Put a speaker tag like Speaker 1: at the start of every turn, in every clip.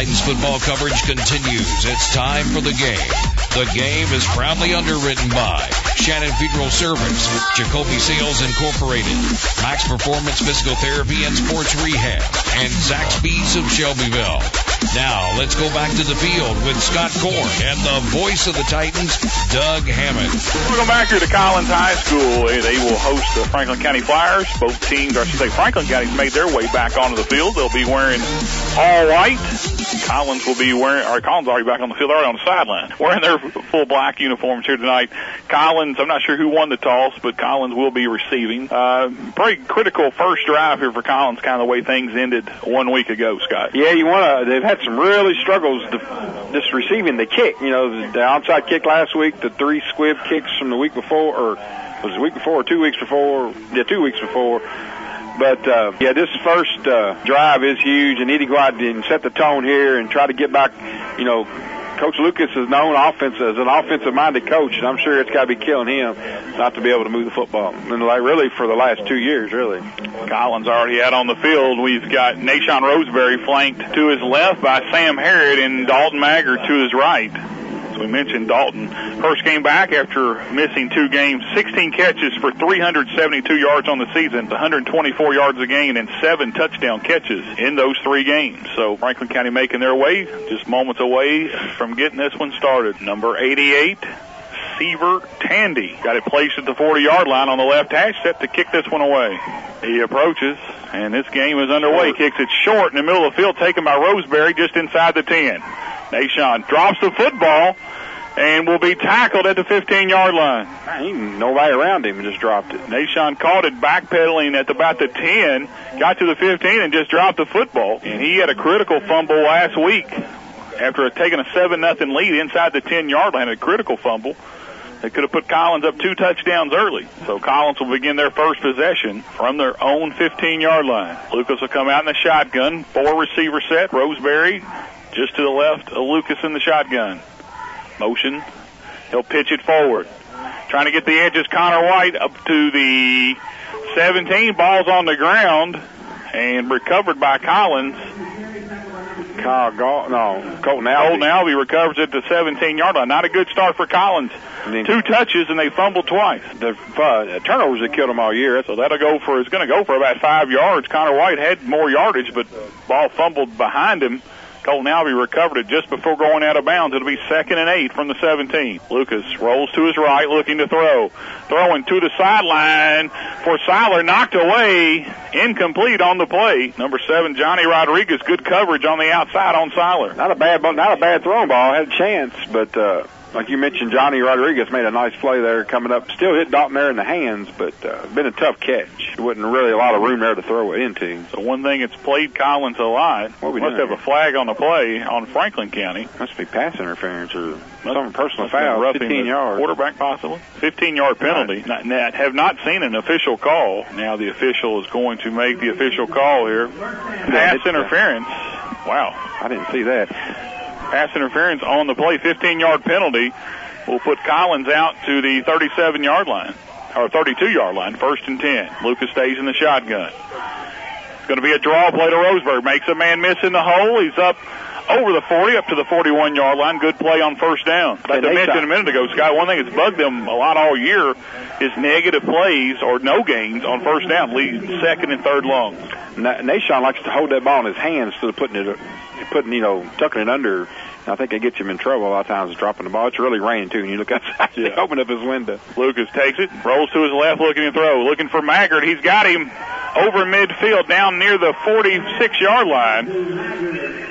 Speaker 1: Titans football coverage continues. It's time for The Game. The Game is proudly underwritten by Shannon Funeral Service, Jacoby Sales Incorporated, Max Performance Physical Therapy and Sports Rehab, and Zaxby's of Shelbyville. Now, let's go back to the field with Scott Korn and the voice of the Titans, Doug Hammond.
Speaker 2: We're going back here to Collins High School. They will host the Franklin County Flyers. Both teams, or I should say Franklin County's made their way back onto the field. They'll be wearing all white. Collins will be wearing, or Collins already back on the field, already on the sideline, wearing their full black uniforms here tonight. Collins, I'm not sure who won the toss, but Collins will be receiving. Pretty critical first drive here for Collins, kind of the way things ended 1 week ago, Scott.
Speaker 3: Yeah, they've had some really struggles just receiving the kick. You know, the onside kick last week, the 3 squib kicks from the week before, or was it the week before or 2 weeks before? Yeah, 2 weeks before. But, this first drive is huge. They need to go out and set the tone here and try to get back. You know, Coach Lucas is known as an offensive-minded coach, and I'm sure it's got to be killing him not to be able to move the football. And really for the last 2 years, really.
Speaker 2: Collins already out on the field. We've got Nashawn Roseberry flanked to his left by Sam Harrod and Dalton Maggard to his right. As we mentioned, Dalton first came back after missing 2 games, 16 catches for 372 yards on the season, 124 yards a game, and 7 touchdown catches in those 3 games. So Franklin County making their way, just moments away from getting this one started. Number 88, Seaver Tandy, got it placed at the 40-yard line on the left hash, set to kick this one away. He approaches, and this game is underway. Kicks it short in the middle of the field, taken by Roseberry just inside the 10. Nashawn drops the football and will be tackled at the 15-yard line.
Speaker 3: Nobody around him and just dropped it.
Speaker 2: Nashawn caught it backpedaling at about the 10, got to the 15 and just dropped the football. And he had a critical fumble last week after taking a 7-0 lead inside the 10-yard line, a critical fumble. They could have put Collins up 2 touchdowns early. So Collins will begin their first possession from their own 15-yard line. Lucas will come out in the shotgun, 4-receiver set. Roseberry just to the left of Lucas in the shotgun. Motion. He'll pitch it forward. Trying to get the edges. Connor White up to the 17. Ball's on the ground and recovered by Collins.
Speaker 3: Colton
Speaker 2: Albee recovers at the 17-yard line. Not a good start for Collins. 2 touches and they fumbled twice.
Speaker 3: The turnovers that killed them all year.
Speaker 2: So it's going to go for about 5 yards. Connor White had more yardage, but ball fumbled behind him. Colton Albee recovered it just before going out of bounds. It'll be 2nd and 8 from the 17. Lucas rolls to his right, looking to throw. Throwing to the sideline for Seiler, knocked away, incomplete on the play. Number 7, Johnny Rodriguez, good coverage on the outside on Seiler.
Speaker 3: Not a bad throwing ball. Had a chance, but like you mentioned, Johnny Rodriguez made a nice play there coming up. Still hit Dalton there in the hands, but been a tough catch. There wasn't really a lot of room there to throw it into.
Speaker 2: So one thing it's played Collins a lot. Must have a flag on the play on Franklin County.
Speaker 3: Must be pass interference or some personal foul. 15 yards.
Speaker 2: Quarterback possibly. 15-yard penalty. Right. Have not seen an official call. Now the official is going to make the official call here. Pass interference. Wow.
Speaker 3: I didn't see that.
Speaker 2: Pass interference on the play, 15-yard penalty will put Collins out to the 37-yard line, or 32-yard line, 1st and 10. Lucas stays in the shotgun. It's going to be a draw play to Roseberry. Makes a man miss in the hole. He's up over the 40, up to the 41-yard line. Good play on first down. Like I mentioned a minute ago, Scott, one thing that's bugged them a lot all year is negative plays or no gains on first down, lead 2nd and 3rd long.
Speaker 3: Nashawn likes to hold that ball in his hands instead of tucking it under. I think it gets him in trouble a lot of times dropping the ball. It's really raining, too, and you look outside, they open up his window.
Speaker 2: Lucas takes it, rolls to his left, looking to throw. Looking for Maggard. He's got him over midfield, down near the 46-yard line.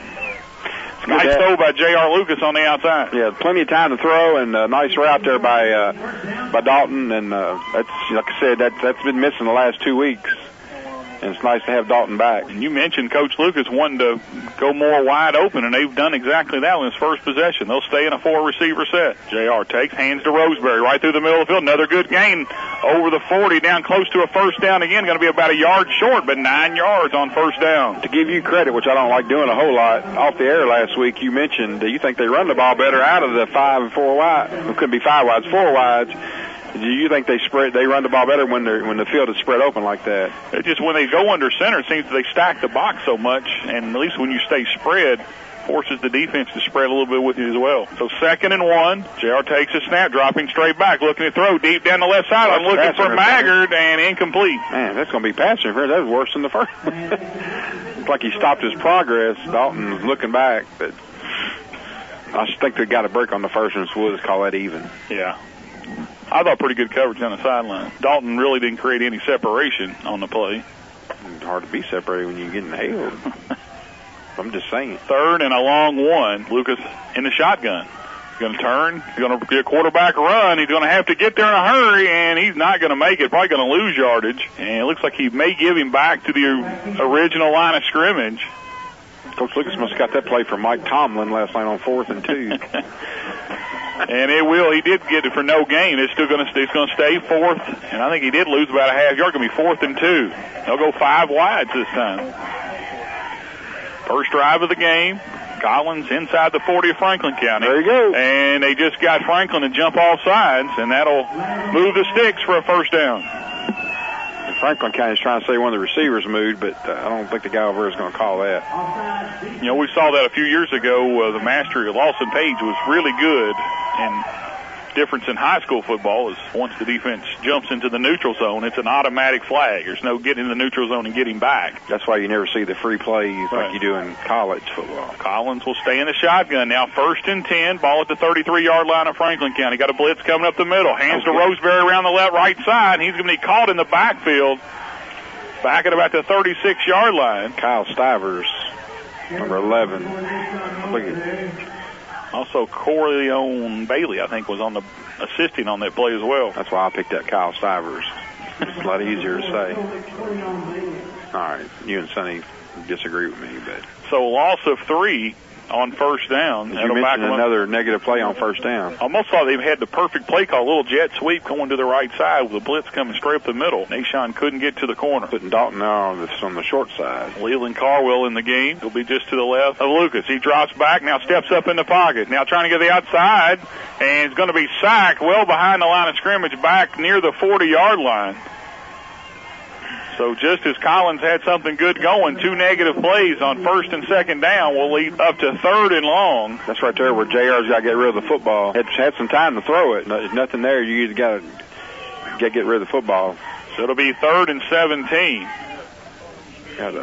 Speaker 2: Nice throw by J.R. Lucas on the outside.
Speaker 3: Yeah, plenty of time to throw, and a nice route there by Dalton. And that's, like I said, that's been missing the last 2 weeks. And it's nice to have Dalton back.
Speaker 2: And you mentioned Coach Lucas wanting to go more wide open, and they've done exactly that in his first possession. They'll stay in a 4-receiver set. J.R. takes, hands to Roseberry, right through the middle of the field. Another good gain over the 40, down close to a first down again. Going to be about a yard short, but 9 yards on first down.
Speaker 3: To give you credit, which I don't like doing a whole lot, off the air last week, you mentioned you think they run the ball better out of the 5 and 4 wide. It couldn't be 5 wides, 4 wides. Do you think they run the ball better when the field is spread open like that?
Speaker 2: It just when they go under center, it seems they stack the box so much, and at least when you stay spread, forces the defense to spread a little bit with you as well. So 2nd and 1. JR takes a snap, dropping straight back, looking to throw deep down the left sideline, looking for Maggard, and incomplete.
Speaker 3: Man, that's going to be pass interference. That was worse than the first. It's like he stopped his progress. Dalton was looking back, but I think they got a break on the first one, so we'll just call that even.
Speaker 2: Yeah. I thought pretty good coverage on the sideline. Dalton really didn't create any separation on the play.
Speaker 3: It's hard to be separated when you're getting nailed. I'm just saying.
Speaker 2: 3rd and a long 1. Lucas in the shotgun. He's going to turn. He's going to be a quarterback run. He's going to have to get there in a hurry, and he's not going to make it. Probably going to lose yardage. And it looks like he may give him back to the original line of scrimmage.
Speaker 3: Coach Lucas must have got that play from Mike Tomlin last night on 4th and 2.
Speaker 2: And it will. He did get it for no gain. It's still going to stay 4th, and I think he did lose about a half yard. Going to be 4th and 2. They'll go 5 wides this time. First drive of the game. Collins inside the 40 of Franklin County.
Speaker 3: There you go.
Speaker 2: And they just got Franklin to jump off sides, and that'll move the sticks for a first down.
Speaker 3: Franklin County is trying to say one of the receivers moved, but I don't think the guy over there is going to call that.
Speaker 2: You know, we saw that a few years ago. The mastery of Lawson Page was really good, and difference in high school football is once the defense jumps into the neutral zone, it's an automatic flag. There's no getting in the neutral zone and getting back.
Speaker 3: That's why you never see the free plays like you do in college football.
Speaker 2: Collins will stay in the shotgun now. 1st and 10, ball at the 33-yard line of Franklin County. Got a blitz coming up the middle. Hands to Roseberry around the right side. He's going to be caught in the backfield back at about the 36-yard line.
Speaker 3: Kyle Stivers, number 11. Look at
Speaker 2: Also, Corleone Bailey, I think, was assisting on that play as well.
Speaker 3: That's why I picked up Kyle Stivers. It's a lot easier to say. All right, you and Sonny disagree with me, but
Speaker 2: so loss of 3 on first down.
Speaker 3: You mentioned another negative play on first down.
Speaker 2: Almost thought they had the perfect play call, a little jet sweep going to the right side with the blitz coming straight up the middle. Nashon couldn't get to the corner.
Speaker 3: Putting Dalton on the short side.
Speaker 2: Leland Carwell in the game. He'll be just to the left of Lucas. He drops back, now steps up in the pocket. Now trying to get the outside, and he's going to be sacked well behind the line of scrimmage back near the 40-yard line. So just as Collins had something good going, 2 negative plays on 1st and 2nd down will lead up to 3rd and long.
Speaker 3: That's right there where JR's got to get rid of the football. Had some time to throw it. There's nothing there. You either got to get rid of the football.
Speaker 2: So it'll be 3rd and 17.
Speaker 3: Got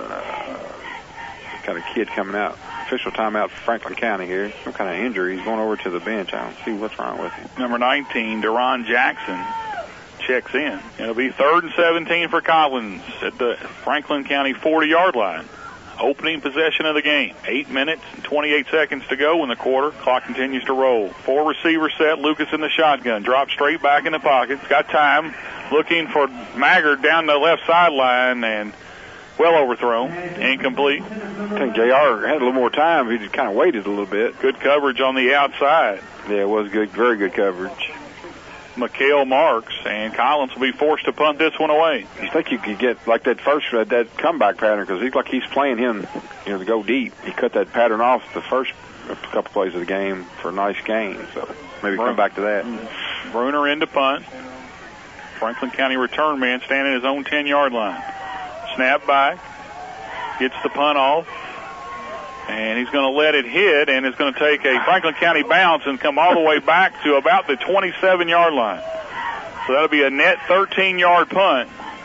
Speaker 3: a kid coming out. Official timeout for Franklin County here. Some kind of injury. He's going over to the bench. I don't see what's wrong with him.
Speaker 2: Number 19, Deron Jackson, checks in. It'll be 3rd and 17 for Collins at the Franklin County 40-yard line. Opening possession of the game. 8 minutes and 28 seconds to go in the quarter. Clock continues to roll. 4 receivers set. Lucas in the shotgun. Drops straight back in the pocket. He's got time. Looking for Maggard down the left sideline and well overthrown. Incomplete.
Speaker 3: I think JR had a little more time. He just kind of waited a little bit.
Speaker 2: Good coverage on the outside.
Speaker 3: Yeah, it was good. Very good coverage.
Speaker 2: McHale marks, and Collins will be forced to punt this one away.
Speaker 3: You think you could get like that comeback pattern, because he's playing him, to go deep. He cut that pattern off the first couple plays of the game for a nice gain, so maybe come back to that.
Speaker 2: Bruner in to punt. Franklin County return man standing at his own 10-yard line. Snap back, gets the punt off, and he's going to let it hit, and it's going to take a Franklin County bounce and come all the way back to about the 27-yard line. So that'll be a net 13-yard punt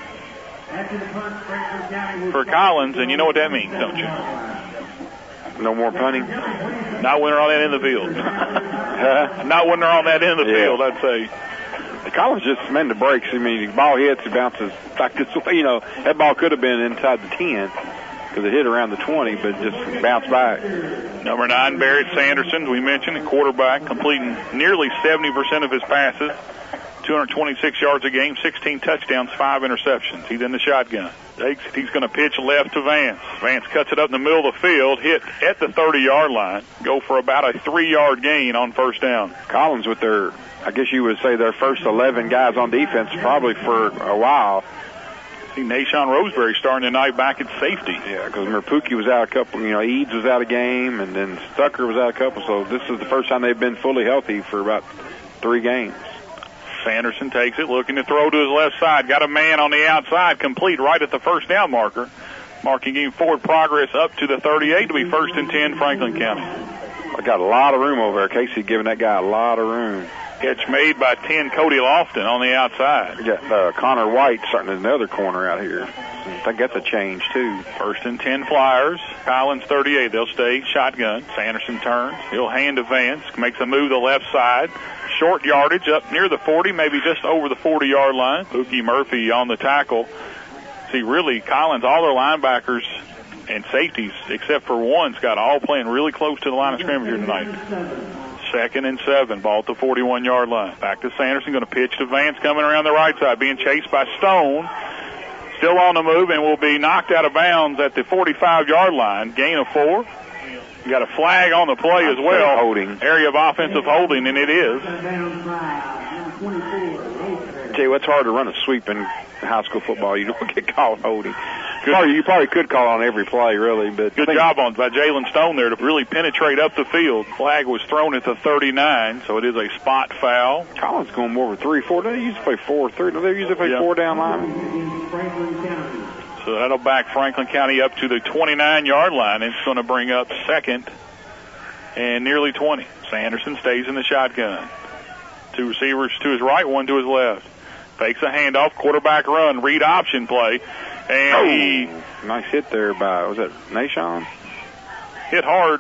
Speaker 2: for Collins, and you know what that means, don't you?
Speaker 3: No more punting?
Speaker 2: Not when they're on that end of the field. Not when they're on that end of the field, I'd say.
Speaker 3: Collins just meant the breaks. I mean, the ball hits, he bounces back this way. That ball could have been inside the 10. Because it hit around the 20, but just bounced back.
Speaker 2: Number 9, Barrett Sanderson, we mentioned, a quarterback, completing nearly 70% of his passes, 226 yards a game, 16 touchdowns, 5 interceptions. He's in the shotgun. He's going to pitch left to Vance. Vance cuts it up in the middle of the field, hit at the 30-yard line, go for about a 3-yard gain on first down.
Speaker 3: Collins with I guess you would say their first 11 guys on defense probably for a while.
Speaker 2: I think Nashon Roseberry starting tonight back at safety.
Speaker 3: Yeah, because Merpuki was out a couple, Eads was out a game, and then Stucker was out a couple, so this is the first time they've been fully healthy for about 3 games.
Speaker 2: Sanderson takes it, looking to throw to his left side. Got a man on the outside, complete right at the first down marker. Marking him forward progress up to the 38 to be 1st and 10, Franklin County.
Speaker 3: I got a lot of room over there. Casey giving that guy a lot of room.
Speaker 2: Catch made by 10, Cody Lofton on the outside.
Speaker 3: We got Connor White starting in the other corner out here. I think that's a change, too.
Speaker 2: 1st and 10 Flyers. Collins 38. They'll stay shotgun. Sanderson turns. He'll hand to Vance. Makes a move to the left side. Short yardage up near the 40, maybe just over the 40-yard line. Pookie Murphy on the tackle. See, really, Collins, all their linebackers and safeties, except for one's got all playing really close to the line of scrimmage here tonight. 2nd and 7, ball at the 41-yard line. Back to Sanderson, going to pitch to Vance coming around the right side, being chased by Stone. Still on the move and will be knocked out of bounds at the 45-yard line. Gain of 4. You got a flag on the play as well.
Speaker 3: Holding.
Speaker 2: Area of offensive holding, and it is.
Speaker 3: Tell you what's hard to run a sweep in high school football. You don't get called holding. You probably could call on every play, really. But
Speaker 2: good job by Jalen Stone there to really penetrate up the field. Flag was thrown at the 39, so it is a spot foul.
Speaker 3: Collins going more over 3-4. They used to play 4-3. No, they used to play 4 down line.
Speaker 2: So that'll back Franklin County up to the 29-yard line. It's going to bring up 2nd and nearly 20. Sanderson stays in the shotgun. 2 receivers to his right, 1 to his left. Fakes a handoff, quarterback run, read option play. And
Speaker 3: nice hit there by, was that Nashon?
Speaker 2: Hit hard.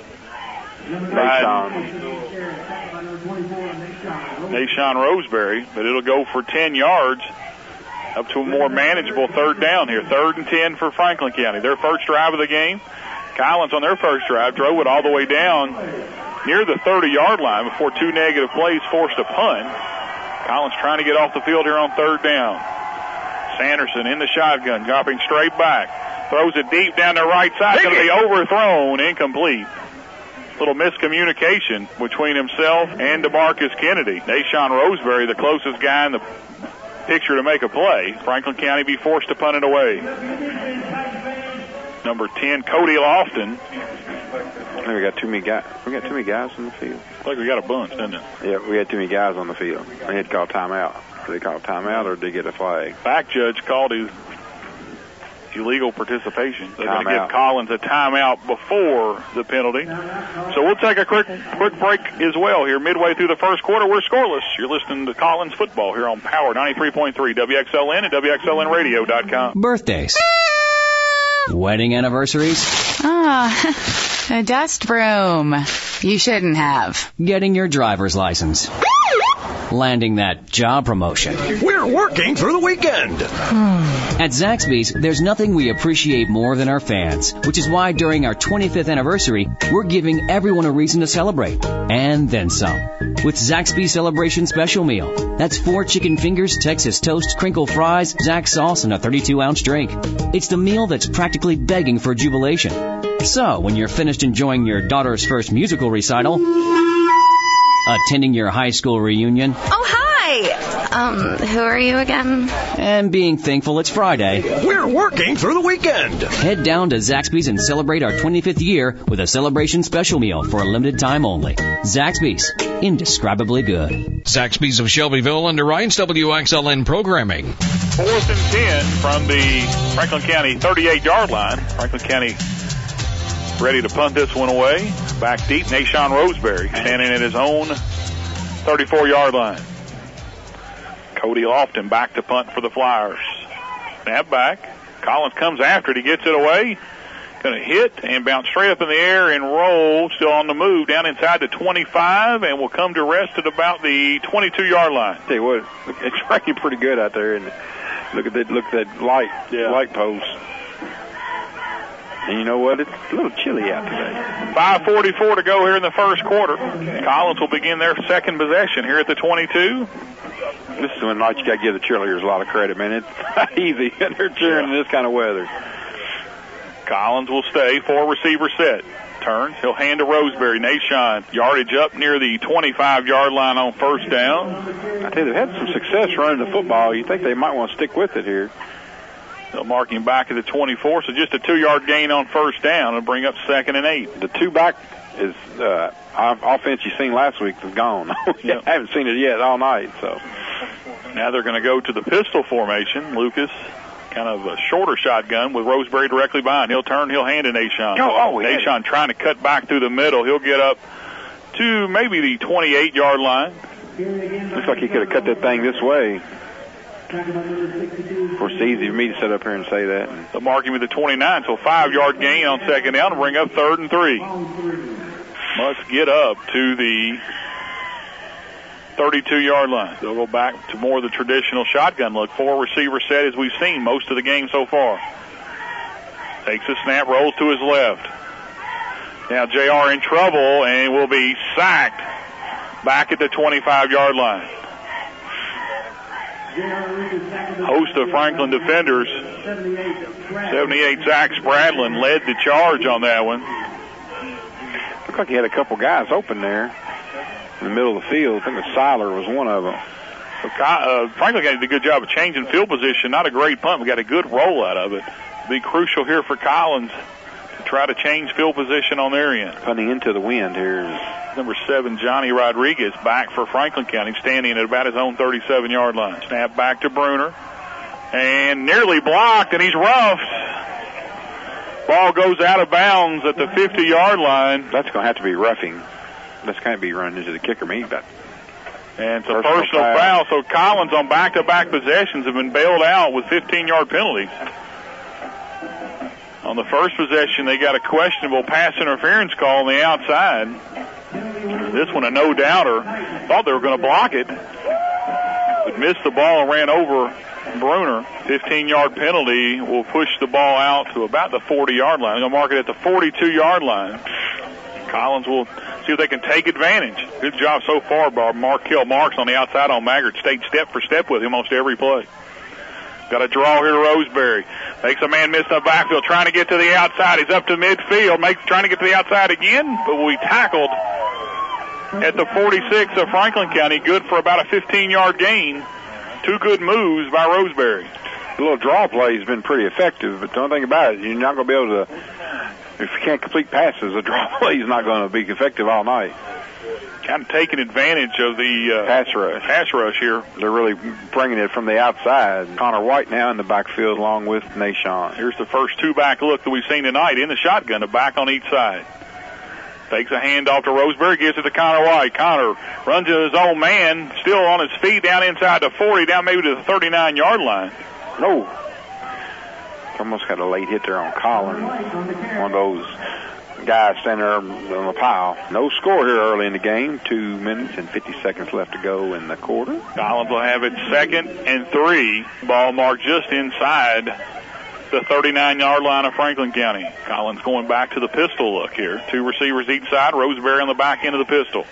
Speaker 2: Nashon Roseberry, but it'll go for 10 yards up to a more manageable 3rd down here. 3rd and 10 for Franklin County. Their first drive of the game. Collins on their first drive drove it all the way down near the 30-yard line before 2 negative plays forced a punt. Collins trying to get off the field here on 3rd down. Sanderson in the shotgun, dropping straight back. Throws it deep down the right side. Going to be overthrown, incomplete. Little miscommunication between himself and DeMarcus Kennedy. Nashon Roseberry, the closest guy in the picture to make a play. Franklin County be forced to punt it away. Number 10, Cody Lofton.
Speaker 3: We got too many guys. We got too many guys on the field.
Speaker 2: I think we got a bunch, didn't it?
Speaker 3: Yeah, we had too many guys on the field. They had to call timeout. Did they call timeout or did they get a flag?
Speaker 2: Back judge called his illegal participation. They're going to give
Speaker 3: Timeout.
Speaker 2: Collins a timeout before the penalty. So we'll take a quick break as well here midway through the first quarter. We're scoreless. You're listening to Collins football here on Power 93.3 WXLN and WXLNradio.com.
Speaker 4: Birthdays. Wedding anniversaries.
Speaker 5: A dust broom. You shouldn't have.
Speaker 4: Getting your driver's license. Landing that job promotion.
Speaker 6: We're working through the weekend.
Speaker 4: At Zaxby's, there's nothing we appreciate more than our fans, which is why during our 25th anniversary, we're giving everyone a reason to celebrate. And then some. With Zaxby's Celebration Special Meal. That's 4 chicken fingers, Texas toast, crinkle fries, Zax sauce, and a 32-ounce drink. It's the meal that's practically begging for jubilation. So, when you're finished enjoying your daughter's first musical recital, attending your high school reunion.
Speaker 5: Oh, hi! Who are you again?
Speaker 4: And being thankful it's Friday.
Speaker 6: We're working through the weekend.
Speaker 4: Head down to Zaxby's and celebrate our 25th year with a celebration special meal for a limited time only. Zaxby's. Indescribably good.
Speaker 1: Zaxby's of Shelbyville underwrites WXLN programming.
Speaker 2: 4th and 10 from the Franklin County 38-yard line. Franklin County ready to punt this one away. Back deep, Nashon Roseberry standing at his own 34-yard line. Cody Lofton back to punt for the Flyers. Snap back. Collins comes after it. He gets it away. Going to hit and bounce straight up in the air and roll. Still on the move down inside the 25 and will come to rest at about the 22-yard line.
Speaker 3: Tell you what, it's raining pretty good out there. And look at that light post. And you know what? It's a little chilly out today.
Speaker 2: 5:44 to go here in the first quarter. Collins will begin their second possession here at the 22.
Speaker 3: This is when you got to give the cheerleaders a lot of credit, man. It's not easy. They're cheering in this kind of weather.
Speaker 2: Collins will stay. 4-receiver set. Turns. He'll hand to Roseberry. Nashon yardage up near the 25-yard line on first down.
Speaker 3: I tell you, they've had some success running the football. You think they might want to stick with it here.
Speaker 2: They'll mark him back at the 24, so just a 2-yard gain on first down and bring up 2nd and 8.
Speaker 3: The 2-back is offense you seen last week is gone.
Speaker 2: Yep.
Speaker 3: I haven't seen it yet all night. So
Speaker 2: Now they're going to go to the pistol formation. Lucas, kind of a shorter shotgun with Roseberry directly behind. He'll turn, he'll hand to Nashon. Nashon trying to cut back through the middle. He'll get up to maybe the 28-yard line.
Speaker 3: Looks like he could have cut that thing this way. Of course, it's easy for me to sit up here and say that.
Speaker 2: The marking with the 29, so 5-yard gain on second down to bring up 3rd and 3. Must get up to the 32-yard line. They'll go back to more of the traditional shotgun look. 4-receiver set as we've seen most of the game so far. Takes a snap, rolls to his left. Now JR in trouble and will be sacked back at the 25-yard line. Host of Franklin defenders, 78 Zach Spradlin, led the charge on that one.
Speaker 3: Looked like he had a couple guys open there in the middle of the field. I think Seiler was one of them.
Speaker 2: So, Franklin did a good job of changing field position. Not a great punt. We got a good roll out of it. It'll be crucial here for Collins to try to change field position on their end.
Speaker 3: Punting into the wind here.
Speaker 2: Number 7, Johnny Rodriguez, back for Franklin County, standing at about his own 37-yard line. Snap back to Bruner. And nearly blocked, and he's roughed. Ball goes out of bounds at the 50-yard line.
Speaker 3: That's going to have to be roughing. That's going to be running into the kicker.
Speaker 2: And it's a personal foul, so Collins on back-to-back possessions have been bailed out with 15-yard penalties. On the first possession, they got a questionable pass interference call on the outside. This one, a no-doubter. Thought they were going to block it, but missed the ball and ran over Bruner. 15-yard penalty will push the ball out to about the 40-yard line. They're going to mark it at the 42-yard line. Collins will see if they can take advantage. Good job so far by Markel Marks on the outside on Maggard. Stayed step for step with him almost every play. Got a draw here, Roseberry. Makes a man miss the backfield, trying to get to the outside. He's up to midfield, trying to get to the outside again, but will be tackled at the 46 of Franklin County. Good for about a 15-yard gain. 2 good moves by Roseberry.
Speaker 3: The little draw play has been pretty effective, but don't think about it. You're not going to be able to, if you can't complete passes, the draw play is not going to be effective all night.
Speaker 2: Kind of taking advantage of the pass rush here.
Speaker 3: They're really bringing it from the outside. Connor White now in the backfield along with Nashon.
Speaker 2: Here's the first 2-back look that we've seen tonight in the shotgun, a back on each side. Takes a handoff to Roseberry, gives it to Connor White. Connor runs to his own man, still on his feet, down inside the 40, down maybe to the 39-yard line.
Speaker 3: No. Almost got a late hit there on Collins. One of those guys standing there on the pile. No score here early in the game. 2 minutes and 50 seconds left to go in the quarter.
Speaker 2: Collins will have it 2nd and 3. Ball marked just inside the 39-yard line of Franklin County. Collins going back to the pistol look here. 2 receivers each side. Roseberry on the back end of the pistol.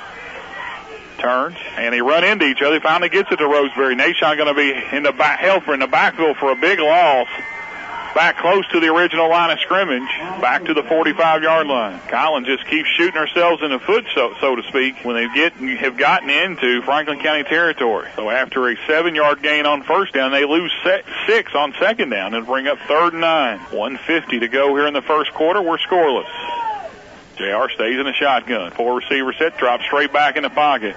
Speaker 2: Turns, and they run into each other. He finally gets it to Roseberry. Nashon going to be in the backfield for a big loss. Back close to the original line of scrimmage, back to the 45-yard line. Collins just keeps shooting ourselves in the foot, so to speak, when they have gotten into Franklin County territory. So after a 7-yard gain on first down, they lose 6 on second down and bring up 3rd and 9. 1:50 to go here in the first quarter. We're scoreless. JR stays in the shotgun. 4-receiver set, drops straight back in the pocket.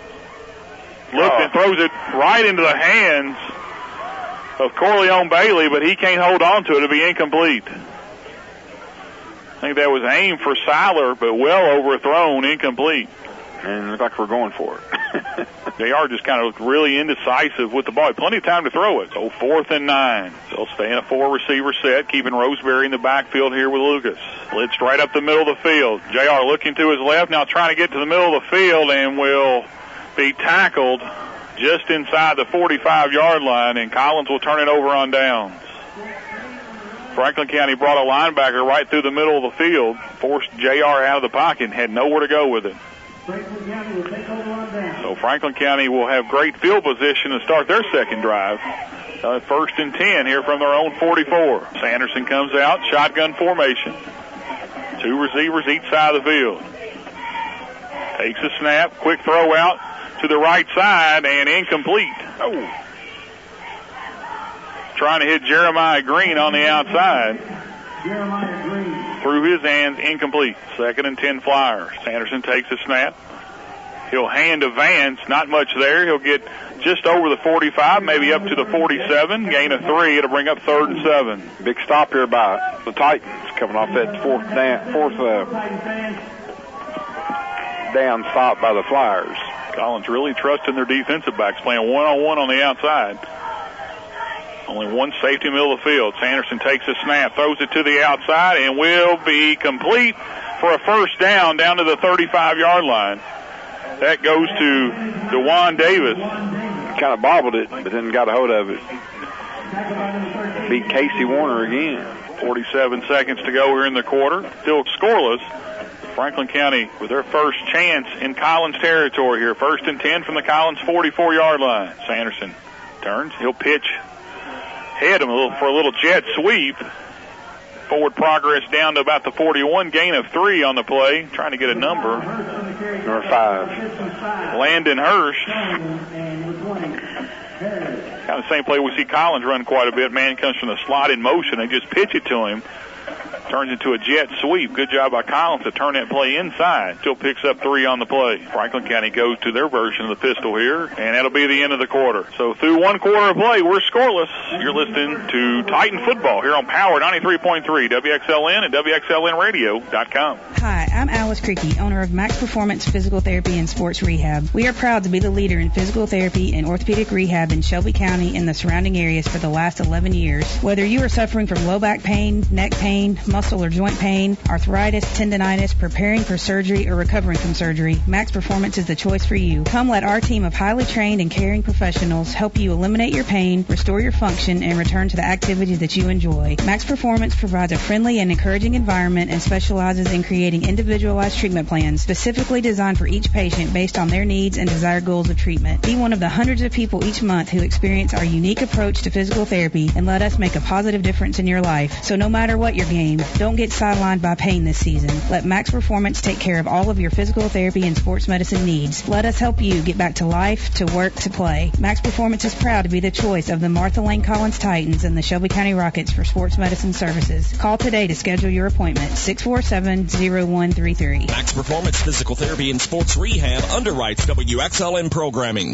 Speaker 2: Looks and throws it right into the hands of Corleone Bailey, but he can't hold on to it. It'll be incomplete. I think that was aimed for Seiler, but well overthrown, incomplete.
Speaker 3: And it looked like we're going for it.
Speaker 2: They are just kind of looked really indecisive with the ball. Plenty of time to throw it. So 4th and 9. They'll stay in a 4-receiver set, keeping Roseberry in the backfield here with Lucas. Blitzed right up the middle of the field. JR looking to his left, now trying to get to the middle of the field, and will be tackled just inside the 45-yard line, and Collins will turn it over on downs. Franklin County brought a linebacker right through the middle of the field, forced JR out of the pocket, and had nowhere to go with it. So Franklin County will have great field position to start their second drive. 1st and 10 here from their own 44. Sanderson comes out, shotgun formation. 2 receivers each side of the field. Takes a snap, quick throw out to the right side, and incomplete. Oh. Trying to hit Jeremiah Green on the outside. Through his hands, incomplete. 2nd and 10 Flyers. Sanderson takes a snap. He'll hand to Vance. Not much there. He'll get just over the 45, maybe up to the 47. Gain of 3. It'll bring up 3rd and 7.
Speaker 3: Big stop here by the Titans coming off that fourth down stop by the Flyers.
Speaker 2: Collins really trusting their defensive backs, playing one-on-one on the outside. Only one safety middle of the field. Sanderson takes a snap, throws it to the outside, and will be complete for a first down to the 35-yard line. That goes to DeJuan Davis.
Speaker 3: Kind of bobbled it, but then got a hold of it. Beat Casey Warner again.
Speaker 2: 47 seconds to go here in the quarter. Still scoreless. Franklin County with their first chance in Collins territory here. 1st and 10 from the Collins 44-yard line. Sanderson turns. He'll pitch head him for a little jet sweep. Forward progress down to about the 41. Gain of 3 on the play. Trying to get a number.
Speaker 3: Number 5.
Speaker 2: Landon Hurst. Kind of the same play we see Collins run quite a bit. Man comes from the slot in motion. They just pitch it to him. Turns into a jet sweep. Good job by Collins to turn that play inside. Still picks up 3 on the play. Franklin County goes to their version of the pistol here, and that'll be the end of the quarter. So through one quarter of play, we're scoreless. You're listening to Titan Football here on Power 93.3, WXLN and WXLNradio.com.
Speaker 7: Hi, I'm Alice Creaky, owner of Max Performance Physical Therapy and Sports Rehab. We are proud to be the leader in physical therapy and orthopedic rehab in Shelby County and the surrounding areas for the last 11 years. Whether you are suffering from low back pain, neck pain, muscle or joint pain, arthritis, tendinitis, preparing for surgery, or recovering from surgery, Max Performance is the choice for you. Come let our team of highly trained and caring professionals help you eliminate your pain, restore your function, and return to the activities that you enjoy. Max Performance provides a friendly and encouraging environment and specializes in creating individualized treatment plans specifically designed for each patient based on their needs and desired goals of treatment. Be one of the hundreds of people each month who experience our unique approach to physical therapy and let us make a positive difference in your life. So no matter what your game, don't get sidelined by pain this season. Let Max Performance take care of all of your physical therapy and sports medicine needs. Let us help you get back to life, to work, to play. Max Performance is proud to be the choice of the Martha Lane Collins Titans and the Shelby County Rockets for sports medicine services. Call today to schedule your appointment, 647-0133.
Speaker 8: Max Performance Physical Therapy and Sports Rehab underwrites WXLN programming.